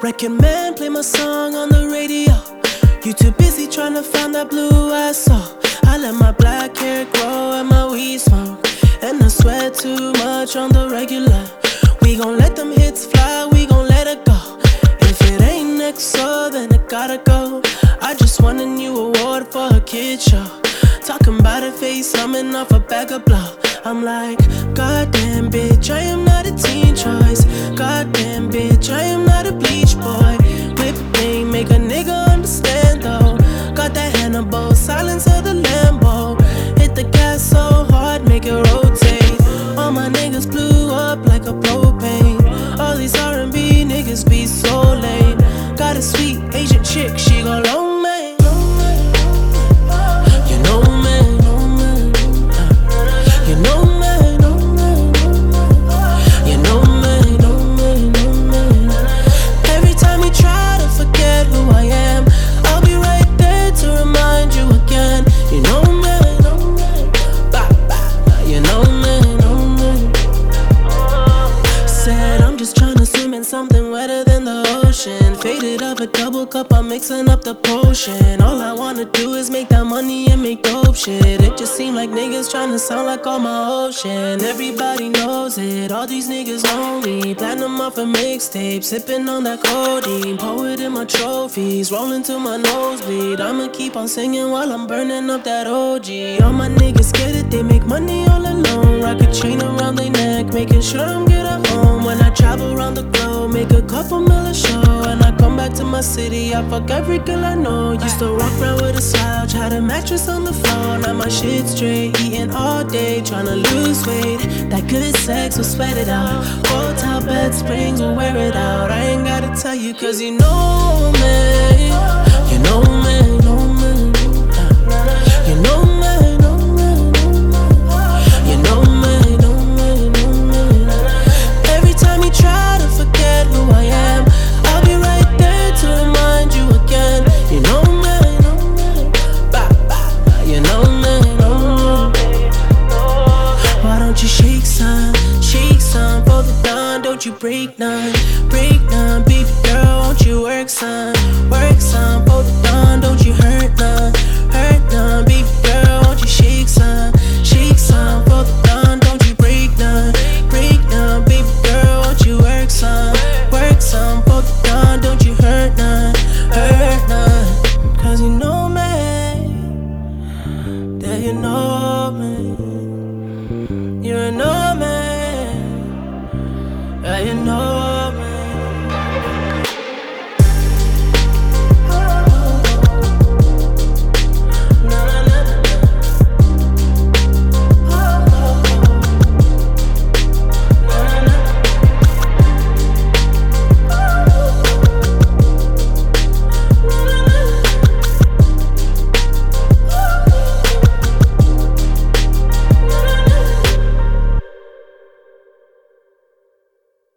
Record man, play my song on the radio. You too busy trying to find that blue I saw. I let my black hair grow and my weed smoke, and I sweat too much on the regular. We gon' let them hits fly, we gon' let it go. If it ain't EXO, then it gotta go. I just won a new award for a kid show. Talking about a face, coming off a bag of blow. I'm like, goddamn bitch, I am not a teen choice. Goddamn bitch, I am not a bleach boy. Whip thing, make a nigga understand though. Got that Hannibal, silence of the Lambo. Hit the gas so hard, make it rotate. All my niggas blew up like a propane. All these R&B niggas be so lame. Got a sweet Asian chick, she go long man. You know man, you know man, you know man. Every time you try to forget who I am, I'll be right there to remind you again. You know man, you know man. Said I'm just tryna swim in something wetter than the ocean. Faded up a double cup, I'm mixing up the potion. All I wanna do is make that money and make dope shit. It just seem like niggas tryna sound like all my ocean. Everybody knows it, all these niggas know me. Platinum off a mixtape, sipping on that codeine. Poet in my trophies, rolling to my nosebleed. I'ma keep on singing while I'm burning up that OG. All my niggas get it, they make money all alone. Rock a chain around their neck, making sure I'm good at home. When I travel around the globe, make a couple mil a show. And I come back to my city, I fuck every girl I know. Used to walk around with a slouch, had a mattress on the floor. Now my shit straight, eating all day, tryna lose weight. That good sex will sweat it out. Hotel bed springs will wear it out. I ain't gotta tell you cause you know me. You know me, know me. You know me, know me. You know me, know me, know me. Every time you try to forget who I am, I'll be right there to remind you again. You know me, you know me, know me. Why don't you shake some for the dawn? Don't you break none, baby girl, won't you work some for the dawn? Don't you hurt none, baby girl, won't you shake some for the dawn? Don't you break none, baby girl, won't you work some for the dawn? Don't you hurt none, cause you know me, yeah you know me, you know me, yeah you know